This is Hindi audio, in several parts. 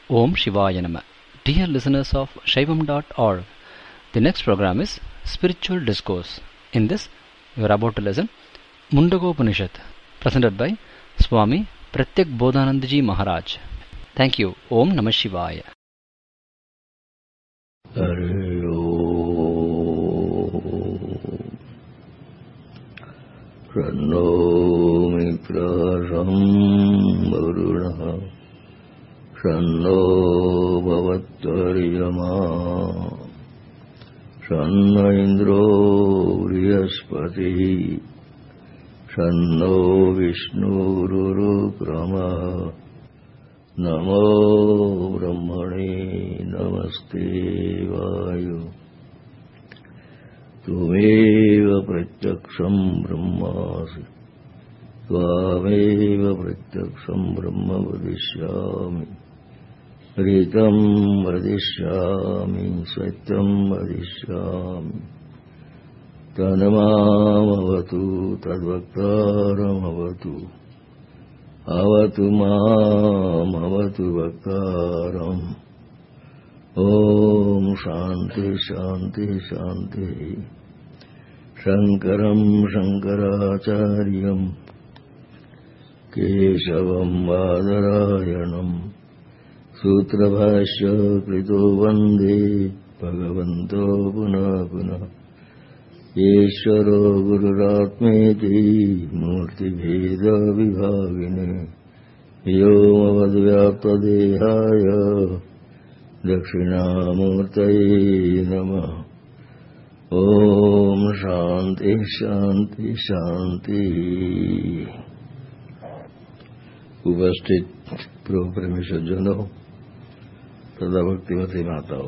Om Shivaya Nama. Dear listeners of Shaivam.org, the next program is Spiritual Discourse. In this, you are about to listen Mundagopanishad, presented by Swami Pratyak Bodhanandaji Maharaj. Thank you. Om Namah Shivaya. Hare Pranno Mitrasam Varuna Shanno Bhavattvariyama Shanno Indro Vrihaspati Shanno Vishnu Rurukrama Namo Brahmane Namaste Vayu Tumeva Pratyaksham Brahmasi Tvameva Pratyaksham Brahma Vadishyami Ritam Vadishyami Satyam Vadishyami Tanamamavatu Tadvaktaramavatu Avatu Mam Avatu Vaktaram Om Shanti Shanti Shanti Shankaram Shankaracharyam Keshavam Vadarayanam Sutrabhashya Krito Vande Bhagavanto Punah Punah Yeshwaro Gururatmeti Murti Bheda Vibhagine Yomavadvyaptadehaya Dakshinamurtaye Namah Om Shanti Shanti Shanti उपस्थित प्रभु परमेश्वर जनों तथा भक्तिमती माताओं,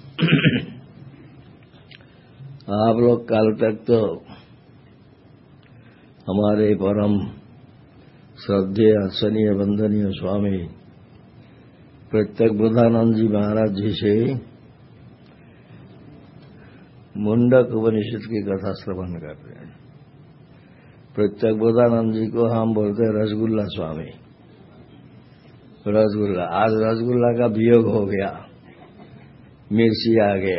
आप लोग कल तक तो हमारे परम श्रद्धेय आदरणीय वंदनीय स्वामी प्रत्यक बोधानंद जी महाराज जी से मुंडक उपनिषद की कथा श्रवण कर रहे हैं। प्रत्यक बोधानंद जी को हम बोलते हैं रसगुल्ला स्वामी। रसगुल्ला, आज रसगुल्ला का वियोग हो गया, मिर्ची आ गया,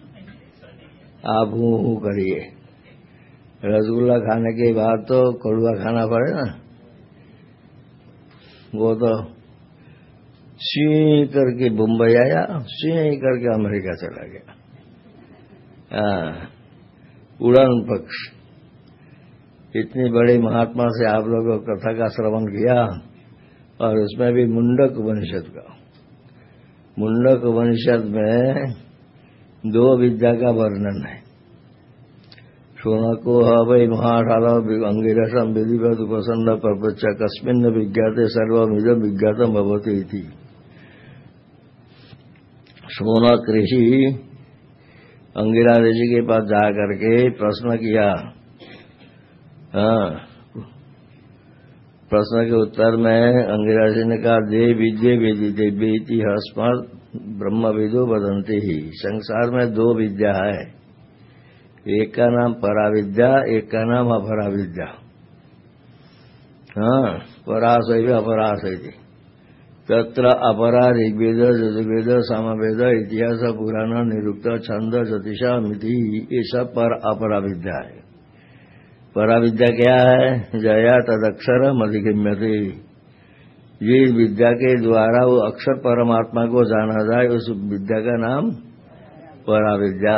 आप हूँ करिए। रसगुल्ला खाने के बाद तो कड़वा खाना पड़े ना, वो तो सी करके मुंबई आया, सी करके अमेरिका चला गया। उड़ान पक्ष। इतनी बड़ी महात्मा से आप लोगों को कथा का श्रवण किया, और उसमें भी मुंडक उपनिषद का। मुंडक उपनिषद में दो विद्या का वर्णन है। शोनको हवै महाशाला अंगिरसम विधिवत उपसन्न प्रपंच कस्मिन् विज्ञाते सर्वमिदं विज्ञातम भवति इति। शौनक ऋषि अंगिरा ऋषि के पास जाकर के प्रश्न किया। प्रश्न के उत्तर में अंगिरा ऋषि ने कहा, देव विद्ये वेदिते इतिहास्मात् ब्रह्मविदो वदन्ति ही। संसार में दो विद्या है, एक का नाम पराविद्या, एक का नाम अपराविद्या। पराशैव अपराशैति। तत्र अपरा ऋग्वेद यजुर्वेद सामवेद इतिहास पुराण निरुक्त छंद ज्योतिषा मिति, ये सब पर अपराविद्या है। पराविद्या क्या है? जया तदक्षरम अधिगम्यते। ये विद्या के द्वारा वो अक्षर परमात्मा को जाना जाए, उस विद्या का नाम पराविद्या।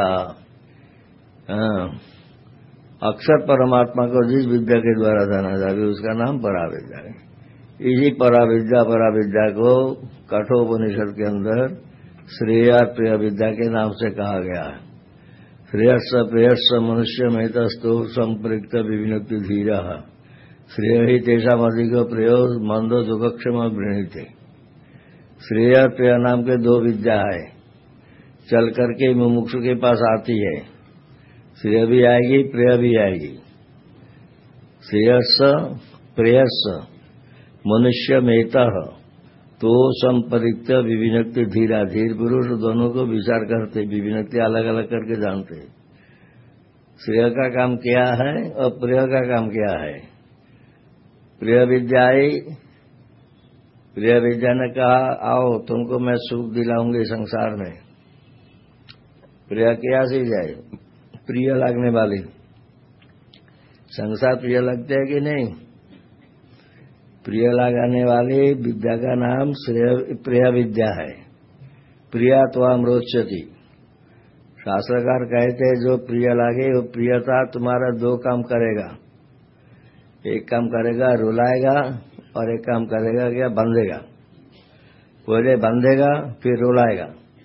अक्षर परमात्मा को जिस विद्या के द्वारा जाना जाए उसका नाम पराविद्या है। इसी पराविद्या को कठोपनिषद के अंदर श्रेया प्रिय विद्या के नाम से कहा गया है। श्रेयस्स प्रेयस्स मनुष्य मेतस्तो संपृक्त विविनक्ति धीरा श्रेय ही तेषाम अधिक प्रेयो मंदो दुःखक्षम वृणीते। श्रेय प्रिय नाम के दो विद्या है, चल करके मुमुक्षु के पास आती है। श्रेय भी आएगी, प्रिय भी आएगी। श्रेयस्स प्रेयस्स मनुष्य मेतः तो संपरिक्त विविनक्ति धीरा। धीर पुरुष दोनों को विचार करते, विविनक्ति अलग अलग करके जानते। श्रेय का काम क्या है और प्रिय का काम क्या है? प्रिय विद्याएं प्रिया विद्या ने कहा आओ तुमको मैं सुख दिलाऊंगी संसार में। प्रिया क्या सी जाए, प्रिय लगने वाली। संसार प्रिय लगते है कि नहीं? प्रिय लगाने वाली विद्या का नाम प्रिय विद्या है। प्रिया त्वाम रोचति। शास्त्रकार कहते हैं जो प्रिय लागे वो प्रियता तुम्हारा दो काम करेगा। एक काम करेगा रुलाएगा और एक काम करेगा क्या, बंधेगा। पहले बंधेगा फिर रुलाएगा।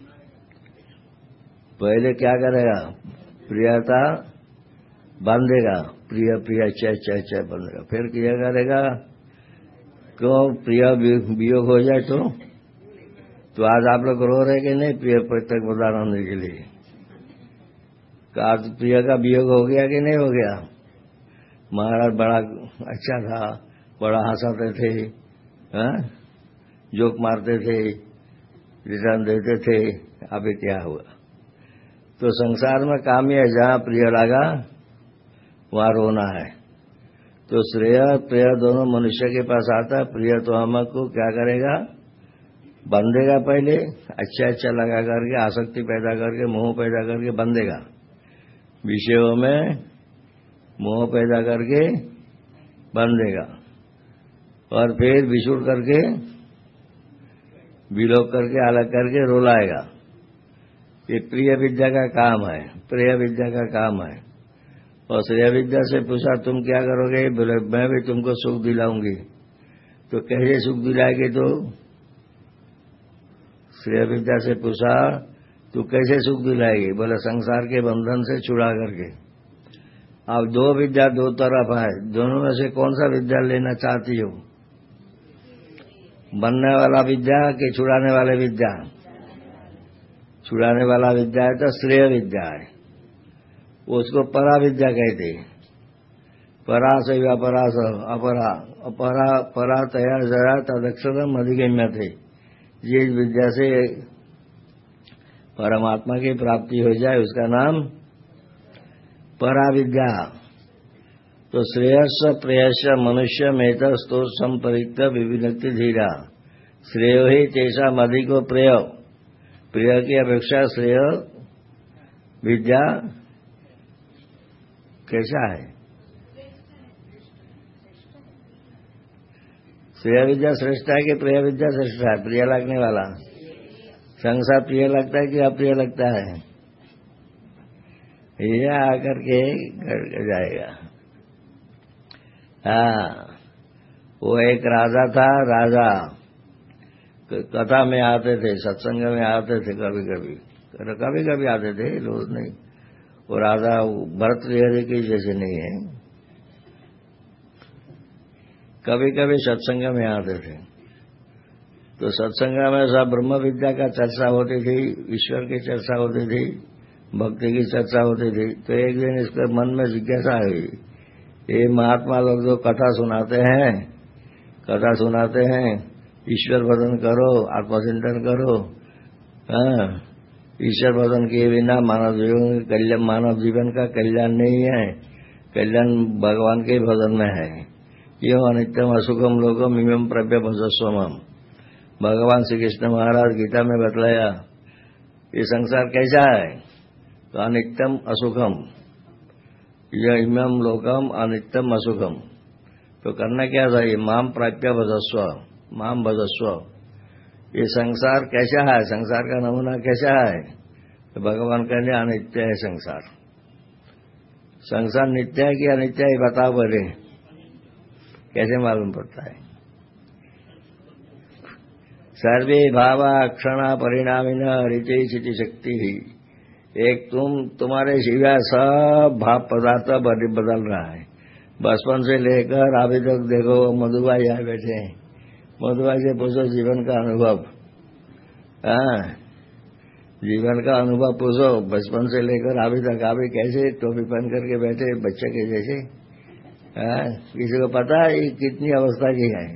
पहले क्या करेगा, प्रियता बांधेगा, प्रिय प्रिय च बंधेगा। फिर क्या करेगा, क्यों प्रिय वियोग हो जाए तो आज आप लोग रो रहे कि नहीं प्रिय प्रत्येक प्रदानंद के लिए? आज प्रिय का वियोग हो गया कि नहीं हो गया? महाराज बड़ा अच्छा था, बड़ा हंसाते थे, जोक मारते थे, रिटर्न देते थे। अभी क्या हुआ? तो संसार में काम है जहां प्रिय लगा वहां रोना है। तो श्रेय प्रिय दोनों मनुष्य के पास आता है। प्रिय तो हमको क्या करेगा, बंधेगा। पहले अच्छा लगा करके आसक्ति पैदा करके मोह पैदा करके बंधेगा, विषयों में मोह पैदा करके बंधेगा और फिर विछुड़ करके विलोप करके अलग करके रुलाएगा। ये प्रिय विद्या का काम है, प्रिय विद्या का काम है। और श्रेय विद्या से पूछा तुम क्या करोगे? बोले मैं भी तुमको सुख दिलाऊंगी। तो कैसे सुख दिलाएगी? तो श्रेय विद्या से पूछा तू कैसे सुख दिलाएगी? बोले संसार के बंधन से छुड़ा करके। अब दो विद्या दो तरफ है, दोनों में से कौन सा विद्या लेना चाहती हो? बनने वाला विद्या कि छुड़ाने वाले विद्या? छुड़ाने वाला विद्या है तो श्रेय विद्या है, उसको परा विद्या कहते। परा से अपरा से अपरा अपरा परा तया जरा तदक्षरम अधिगम्य थे। जिस विद्या से परमात्मा की प्राप्ति हो जाए उसका नाम परा विद्या। तो श्रेयस प्रेयस मनुष्य मेत स्तो संपरिक्त विविधक्ति धीरा। श्रेय ही तेषा अधिको प्रेय। प्रिय की अपेक्षा श्रेय विद्या कैसा है? श्रेय विद्या श्रेष्ठ है कि प्रिय विद्या श्रेष्ठ है? प्रिय लगने वाला संसार प्रिय लगता है कि अप्रिय लगता है? ये आकर के जाएगा। हाँ, वो एक राजा था। राजा कथा में आते थे, सत्संग में आते थे, कभी कभी आते थे, रोज नहीं। वो राजा भर्तृहरि की जैसे नहीं है, कभी कभी सत्संग में आते थे। तो सत्संग में सब ब्रह्म विद्या का चर्चा होती थी, ईश्वर की चर्चा होती थी, भक्ति की चर्चा होती थी। तो एक दिन इसके मन में जिज्ञासा हुई, ये महात्मा लोग जो कथा सुनाते हैं, ईश्वर भजन करो, आत्मचिंतन करो। ईश्वर भजन के बिना मानव जीवन का कल्याण नहीं है। कल्याण भगवान के भजन में है। क्यों? अनित्यम असुखम लोकम इमं प्रभ्य भजस्वमम। भगवान श्री कृष्ण महाराज गीता में बतलाया ये संसार कैसा है, तो अनित्यम असुखम, यह इमं लोकम अनित्यम असुखम। तो करना क्या चाहिए? माम प्राप्य भजस्व, माम भजस्व। ये संसार कैसा है, संसार का नमूना कैसा है? तो भगवान कहने अनित्य है संसार। संसार नित्य है कि अनित्य है बताओ बोले, कैसे मालूम पड़ता है? सर्वे भावा क्षणा परिणामिन ऋचि चिति शक्ति ही। एक तुम्हारे सिवा सब भाव पदार्थ बदल रहा है। बचपन से लेकर अभी तक देखो मधुबाई यहाँ बैठे हैं, मधुबाई से पूछो जीवन का अनुभव। जीवन का अनुभव पूछो, बचपन से लेकर अभी तक अभी कैसे टोपी पहन करके बैठे बच्चे के जैसे। किसी को पता है ये कितनी अवस्था की है?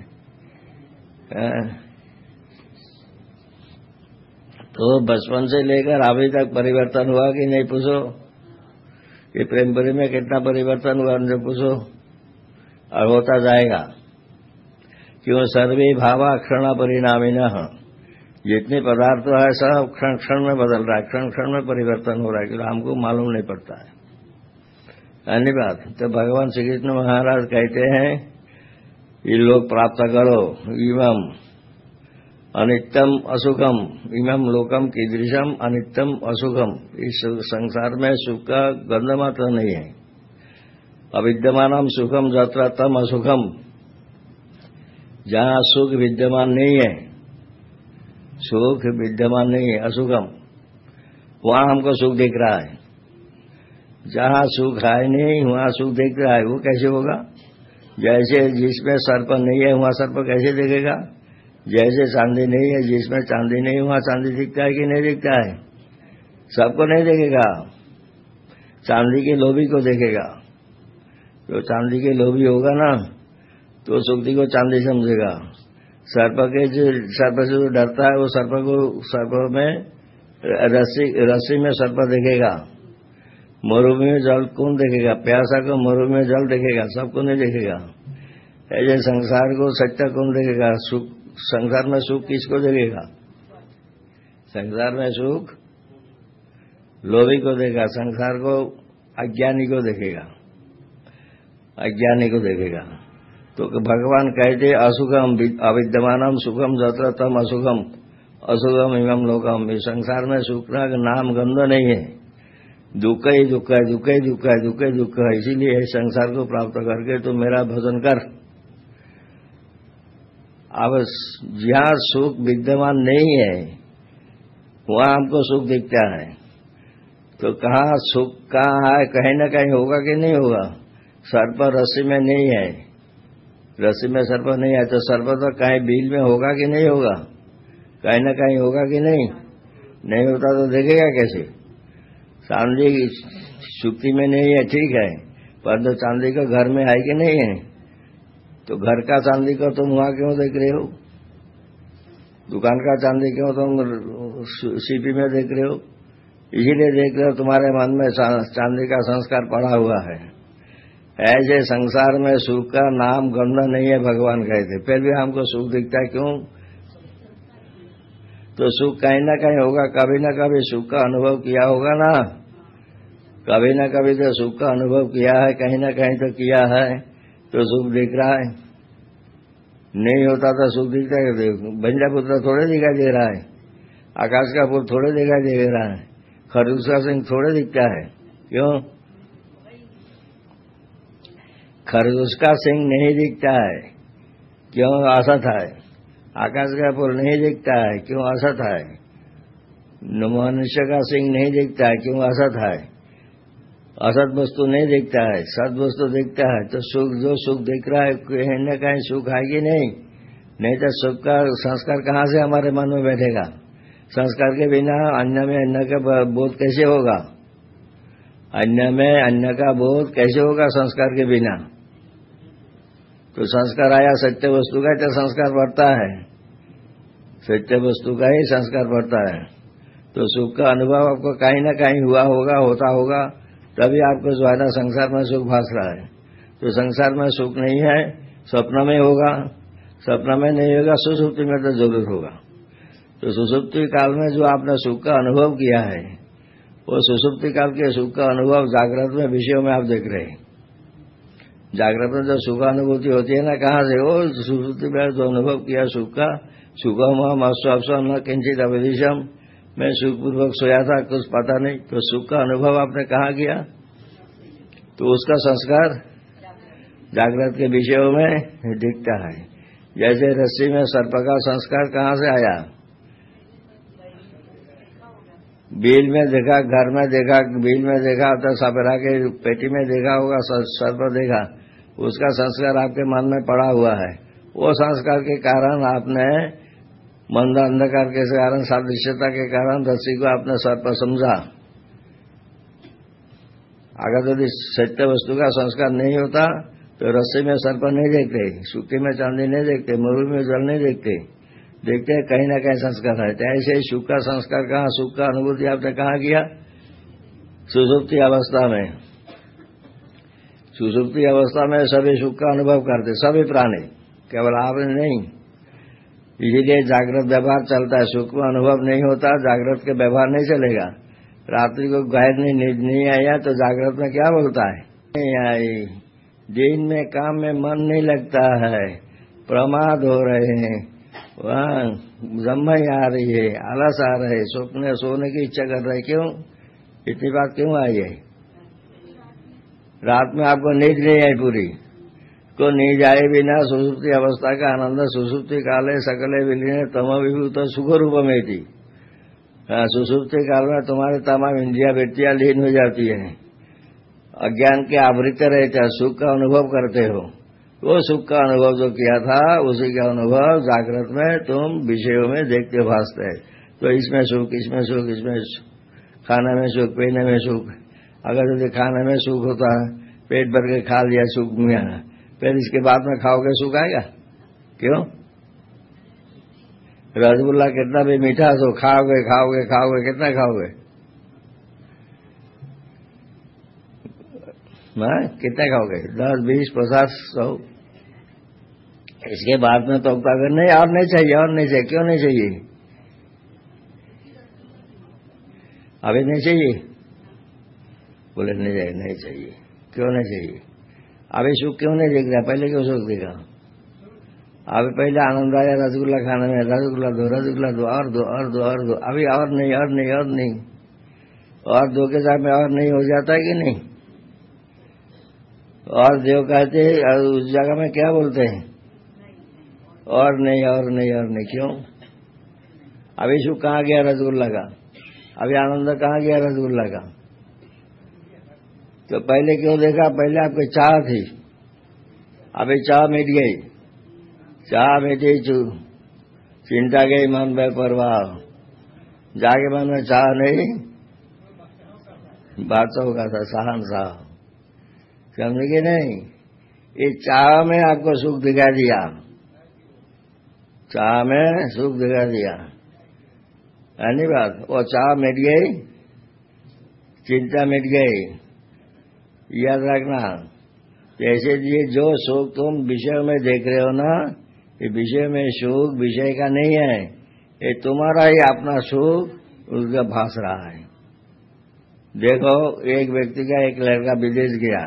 तो बचपन से लेकर अभी तक परिवर्तन हुआ कि नहीं पूछो। ये प्रेमपुरी में कितना परिवर्तन हुआ उनसे पूछो, और होता जाएगा। क्यों सर्वे भावा क्षण परिणामिनः, जितने पदार्थ है सब क्षण क्षण में बदल रहा है, क्षण क्षण में परिवर्तन हो रहा है, क्योंकि हमको मालूम नहीं पड़ता है। अन्य बात तो भगवान श्री कृष्ण महाराज कहते हैं ये लोग प्राप्त करो इमम अनित्यम असुखम, इमम लोकम कीदृशम अनित्यम असुखम। इस संसार में सुख का गंध मात्र नहीं है। अविद्यमानम सुखम जत्र तम असुखम, जहां सुख विद्यमान नहीं है, सुख विद्यमान नहीं है, असुखम, वहां हमको सुख दिख रहा है। जहां सुख है नहीं वहां सुख दिख रहा है। वो कैसे होगा? जैसे जिसमें सर्प नहीं है वहां सर्प कैसे दिखेगा? जैसे चांदी नहीं है जिसमें चांदी नहीं वहां चांदी दिखता है कि नहीं दिखता है? सबको नहीं देखेगा, चांदी के लोभी को देखेगा। तो चांदी के लोभी होगा ना तो सुक्ति को चांदी समझेगा। सर्प से जो डरता है वो सर्प में रस्सी में सर्प देखेगा। मरुभूमि में जल कौन देखेगा? प्यासा को मरुभूमि में जल देखेगा, सबको नहीं देखेगा। ऐसे संसार को सच्चा कौन देखेगा? सुख, संसार में सुख किसको देखेगा? संसार में सुख लोभी को देगा, संसार को अज्ञानी को देखेगा, अज्ञानी को देखेगा। तो भगवान कहते असुखम अविद्यमानम सुखम जत्र तम असुखम, असुखम इमम लोकम। इस संसार में सुख का नाम गंध नहीं है, दुख ही दुख है, दुख ही दुख है, दुख ही दुख है। इसीलिए इस संसार को प्राप्त करके तो मेरा भजन कर। अब जहां सुख विद्यमान नहीं है वहां हमको सुख दिखता है। तो कहाँ सुख कहाँ है? कहीं न कहीं होगा कि नहीं होगा? सर्प रस्सी में नहीं है, रस्सी में सर्प नहीं है, तो सर्प तो कहीं बील में होगा कि नहीं होगा? कहीं न कहीं होगा कि नहीं? नहीं होता तो देखेगा कैसे? चांदी सुक्ति में नहीं है, ठीक है, पर तो चांदी का घर में है कि नहीं है? तो घर का चांदी को तुम वहां क्यों देख रहे हो? दुकान का चांदी क्यों तुम सीपी में देख रहे हो? इसीलिए देख रहे हो तुम्हारे मन में चांदी का संस्कार पड़ा हुआ है। ऐसे संसार में सुख का नाम गंध नहीं है, भगवान कहते, फिर भी हमको सुख दिखता है। क्यों? तो सुख कहीं ना कहीं होगा, कभी न कभी सुख का अनुभव किया होगा ना, कभी न कभी तो सुख का अनुभव किया है, कहीं ना कहीं तो किया है, तो सुख दिख रहा है। नहीं होता तो सुख दिखता है? बंजा पुत्र थोड़े दिखाई दे रहा है, आकाश का पुत्र थोड़े दिखाई दे रहा है, खरगोश का सिंह थोड़े दिखता है। क्यों? खरगोश का सिंह नहीं दिखता है, क्यों? असत है। आकाश का पुत्र नहीं दिखता है, क्यों? असत है। मनुष्य का सिंह नहीं दिखता है, क्यों? असत है। असत वस्तु नहीं दिखता है, सत वस्तु दिखता है। तो सुख, जो सुख दिख रहा है कहीं न कहीं सुख है कि नहीं? नहीं तो सुख का संस्कार कहाँ से हमारे मन में बैठेगा? संस्कार के बिना अन्न में अन्न का बोध कैसे होगा? अन्न में अन्न का बोध कैसे होगा संस्कार के बिना? तो संस्कार आया सत्य वस्तु का, तो संस्कार बढ़ता है, सत्य वस्तु का ही संस्कार बढ़ता है। तो सुख का अनुभव आपको कहीं न कहीं हुआ होगा, होता होगा, तभी आपको जो है ना संसार में सुख भास रहा है। तो संसार में सुख नहीं है, स्वप्न में होगा, स्वप्न में नहीं होगा, सुसुप्ति में तो जरूर होगा। तो सुसुप्ति काल में जो आपने सुख का अनुभव किया है, वो सुसुप्ति काल के सुख का अनुभव जागृत में विषयों में आप देख रहे हैं। जागृत में जो सुखानुभूति होती है ना, कहाँ से? वो सुसुप्ति में जो अनुभव किया सुख का, सुखम हम अश्वम न किंचित अविदिशम, मैं सुखपूर्वक सोया था, कुछ पता नहीं। तो सुख का अनुभव आपने कहाँ किया? तो उसका संस्कार जागृत के विषयों में दिखता है। जैसे रस्सी में सर्प का संस्कार कहाँ से आया? बील में देखा, घर में देखा, बील में देखा, तो सपेरा के पेटी में देखा होगा, सर्प देखा, उसका संस्कार आपके मन में पड़ा हुआ है। वो संस्कार के कारण आपने मंद अंधकार के कारण, सादृश्यता के कारण रस्सी को आपने सर्प समझा। अगर यदि सत्य वस्तु का संस्कार नहीं होता तो रस्सी में सर्प नहीं देखते, सूखी में चांदी नहीं देखते, मरुभूमि में जल नहीं देखते, देखते हैं कहीं ना कहीं संस्कार है। ऐसे ही सुख का संस्कार कहाँ, सुख का अनुभूति आपने कहाँ किया? सुसुप्ति अवस्था में। सुसुप्ति अवस्था में सभी सुख का अनुभव करते, सभी प्राणी, केवल आपने नहीं। इसीलिए जागृत व्यवहार चलता है, सुख में अनुभव नहीं होता, जागृत के व्यवहार नहीं चलेगा। रात्रि को गैर नहीं आया तो जागृत में क्या बोलता है, नहीं आई। दिन में काम में मन नहीं लगता है, प्रमाद हो रहे हैं, वहाँ जम्मई आ रही है, आलस आ रहे, सोने की इच्छा कर रहे। क्यों? इतनी बात क्यों आई है? रात में आपको नींद नहीं आई पूरी को नींद आए बिना सुसुप्ति अवस्था का आनंद सुसुप्ति काले सकले विलीन तम विभूत सुख रूप में थी। सुसुप्ति काल में तुम्हारे तमाम इंद्रिया वृत्तियां लीन हो जाती है, अज्ञान के आवृत रहते, सुख का अनुभव करते हो। वो सुख का अनुभव जो किया था उसी का अनुभव जागृत में तुम विषयों में देखते भासते है। तो इसमें सुख, इसमें सुख, इसमें खाने में सुख, पीने में सुख। अगर यदि खाने में सुख होता है, पेट भर के खा लिया सुख में, फिर इसके बाद में खाओगे सुख आएगा? क्यों? रसगुल्ला कितना भी मीठा तो खाओगे खाओगे खाओगे, कितना खाओगे? कितना खाओगे? 10, 20, 50, 100। इसके बाद में तो अगर नहीं, और नहीं चाहिए, और नहीं चाहिए। क्यों नहीं चाहिए? अभी नहीं चाहिए? बोले नहीं चाहिए। क्यों नहीं चाहिए? अभी सुख क्यों नहीं दिख रहा? पहले क्यों सुख दिखा? अभी पहले आनंद आया रसगुल्ला खाने में, रसगुल्ला दो, रसगुल्ला दो, और दो, और दो, और दो। अभी और नहीं, और नहीं, और नहीं, और दो के साथ में और नहीं हो जाता है कि नहीं? और देव कहते उस जगह में क्या बोलते हैं? और नहीं, और नहीं, और नहीं। क्यों? अभी सुख कहाँ गया रसगुल्ला का? अभी आनंद कहाँ गया रसगुल्ला का? तो पहले क्यों देखा? पहले आपकी चाह थी, अभी चाह मिट गई, चाह मिटी, चिंता गई, मन बेपरवाह, जाके मन में चाह नहीं, बादशाह का था शहंशाह, समझ गए नहीं? इस चाह में आपको सुख दिखा दिया, चाह में सुख दिखा दिया, है नहीं बात? वो चाह मिट गई, चिंता मिट गई, याद रखना। जैसे ये जो सुख तुम विषय में देख रहे हो ना, ये विषय में सुख विषय का नहीं है, ये तुम्हारा ही अपना सुख उसका भास रहा है। देखो, एक व्यक्ति का एक लड़का विदेश गया,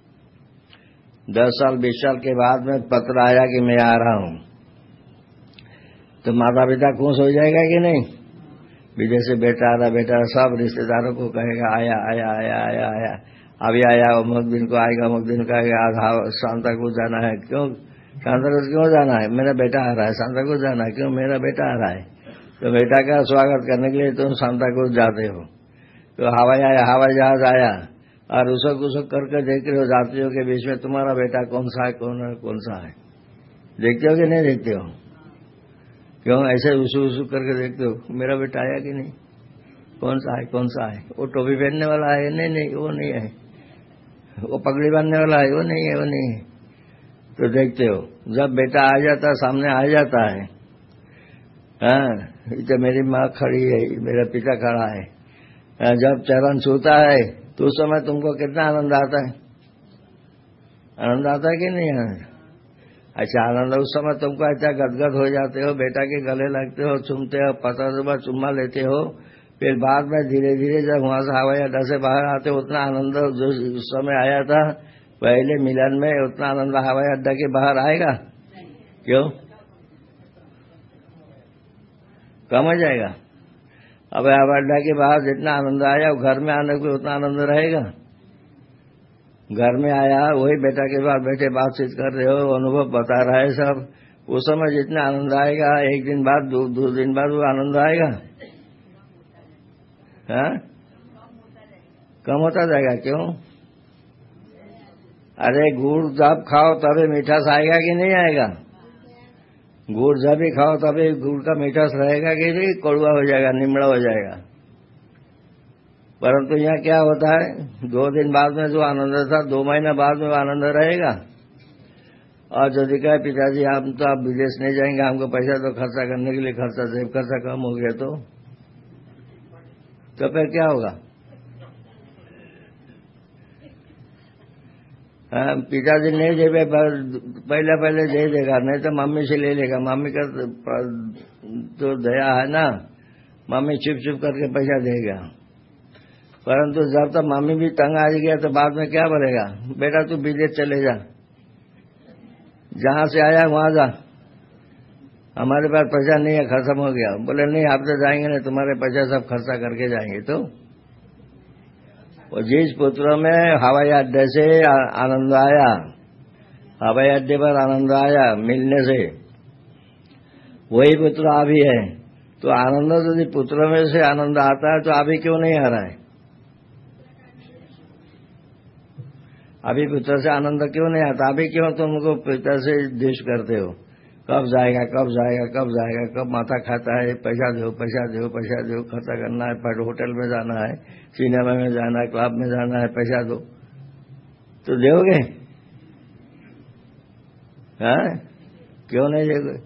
10 साल 20 साल के बाद में पत्र आया कि मैं आ रहा हूं, तो माता पिता खुश हो जाएगा कि नहीं? विदेश से बेटा आ रहा, बेटा सब रिश्तेदारों को कहेगा आया आया आया आया आया, अभी आया, अमुक दिन को आएगा, अमुक दिन को आएगा, आज सांता को जाना है। क्यों सांता को क्यों जाना है? मेरा बेटा आ रहा है। सांता को जाना है, क्यों? मेरा बेटा आ रहा है। तो बेटा का स्वागत करने के लिए तुम सांता को जाते हो। तो हवाई आया, हवाई जहाज आया, और उसक उसक करके देख रहे हो यात्रियों के बीच में तुम्हारा बेटा कौन सा है, कौन सा है, देखते हो कि नहीं देखते हो? क्यों ऐसे उसु करके देखते हो? मेरा बेटा आया कि नहीं, कौन सा है, कौन सा है? वो टोपी पहनने वाला है? नहीं, वो नहीं है। वो पगड़ी बांधने वाला है? वो नहीं है, वो नहीं है। तो देखते हो, जब बेटा आ जाता है, सामने आ जाता है, हाँ, तो मेरी माँ खड़ी है, मेरा पिता खड़ा है, जब चरण छूता है तो उस समय तुमको कितना आनंद आता है? आनंद आता है कि नहीं आनंद? अच्छा, आनंद उस समय तुमको ऐसा गदगद हो जाते हो, बेटा के गले लगते हो, चूमते हो, पता सुबह चुम्मा लेते हो, फिर बाद में धीरे धीरे जब वहां से हवाई अड्डा से बाहर आते हो, उतना आनंद जो उस समय आया था पहले मिलन में, उतना आनंद हवाई अड्डा के बाहर आएगा? क्यों? कम हो जाएगा। अब हवाई अड्डा के बाहर जितना आनंद आया वो घर में आने को उतना आनंद रहेगा? घर में आया, वही बेटा के बाद बैठे बातचीत कर रहे हो, अनुभव बता रहा है सब, उस समय जितना आनंद आएगा, एक दिन बाद, दो दिन बाद वो आनंद आएगा? हाँ, कम होता जाएगा। क्यों? अरे गुड़ जब खाओ तभी मीठास आएगा कि नहीं आएगा? गुड़ जब भी खाओ तभी गुड़ का मीठास रहेगा कि नहीं? कड़वा हो जाएगा, निमड़ा हो जाएगा। परंतु यहाँ क्या होता है, 2 दिन बाद में जो आनंद था 2 महीना बाद में आनंद रहेगा। और जो दिखा पिताजी हम तो आप विदेश नहीं जाएंगे, हमको पैसा तो खर्चा करने के लिए खर्चा जेब खर्चा कम हो गया, तो फिर क्या होगा? पिताजी नहीं दे पहले पहले दे देगा, नहीं तो मम्मी से ले लेगा। मम्मी का तो दया है ना, मम्मी चुप चुप करके पैसा देगा। परंतु जब तक मम्मी भी तंग आ गया तो बाद में क्या बोलेगा, बेटा तू विदेश चले जा, जहां से आया वहां जा, हमारे पास पैसा नहीं है, खत्म हो गया। बोले नहीं आप तो जाएंगे नहीं, तुम्हारे पैसा सब खर्चा करके जाएंगे। तो और जिस पुत्र में हवाई अड्डे से आनंद आया, हवाई अड्डे पर आनंद आया मिलने से, वही पुत्र अभी है। तो आनंद यदि पुत्र में से आनंद आता है तो अभी क्यों नहीं आ रहा है? अभी पुत्र से आनंद क्यों नहीं आता? अभी क्यों तुमको पिता से द्वेष करते हो? कब जाएगा कब जाएगा कब जाएगा, कब माथा खाता है, पैसा दो पैसा दो पैसा दो, खर्चा करना है, पर होटल में जाना है, सिनेमा में जाना है, क्लब में जाना है, पैसा दो। तो दोगे? हाँ, क्यों नहीं दोगे?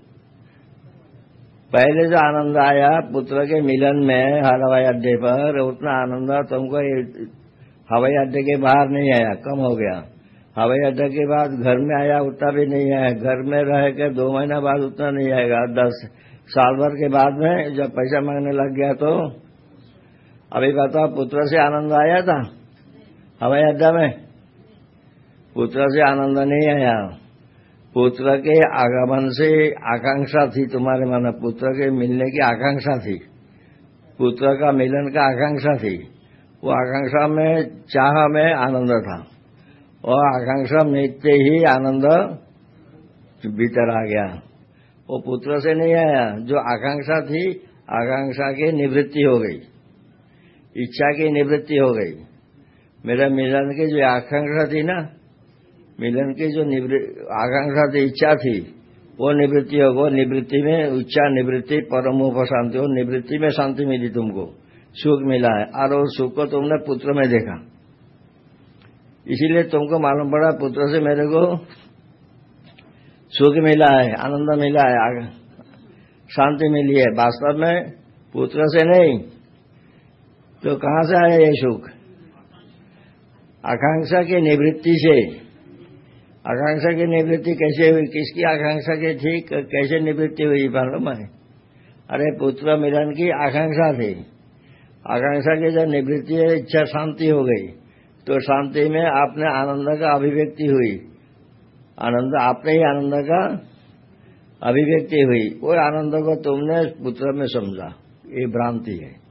पहले जो आनंद आया पुत्र के मिलन में हवाई अड्डे पर, उतना आनंद तुमको हवाई अड्डे के बाहर नहीं आया, कम हो गया। हवाई अड्डे के बाद घर में आया उतना भी नहीं आया, घर में रह के 2 महीना बाद उतना नहीं आएगा। 10 साल भर के बाद में जब पैसा मांगने लग गया तो अभी बताओ, पुत्र से आनंद आया था हवाई अड्डा में? पुत्र से आनंद नहीं आया। पुत्र के आगमन से आकांक्षा थी तुम्हारे मन, पुत्र के मिलने की आकांक्षा थी, पुत्र का मिलन का आकांक्षा थी। वो आकांक्षा में चाह में आनंद था, और आकांक्षा मिटते ही आनंद भीतर आ गया। वो पुत्र से नहीं आया, जो आकांक्षा थी आकांक्षा की निवृत्ति हो गई, इच्छा की निवृत्ति हो गई। मेरा मिलन की जो आकांक्षा थी ना, मिलन की जो आकांक्षा थी, इच्छा थी, वो निवृत्ति हो। वो निवृत्ति में इच्छा निवृत्ति परमोप शांति, वो निवृत्ति में शांति मिली, तुमको सुख मिला है, और उस सुख को तुमने पुत्र में देखा। इसीलिए तुमको मालूम पड़ा पुत्र से मेरे को सुख मिला है, आनंद मिला है, शांति मिली है। वास्तव में पुत्र से नहीं तो कहां से आया ये सुख? आकांक्षा की निवृत्ति से। आकांक्षा की निवृत्ति कैसे हुई? किसकी आकांक्षा की थी, कैसे निवृत्ति हुई मालूम है? अरे पुत्र मिलन की आकांक्षा थी, आकांक्षा की जब निवृत्ति है, इच्छा शांति हो गई, तो शांति में आपने आनंद का अभिव्यक्ति हुई, आनंद आपने ही आनंद का अभिव्यक्ति हुई। वो आनंद को तुमने पुत्र में समझा, ये भ्रांति है।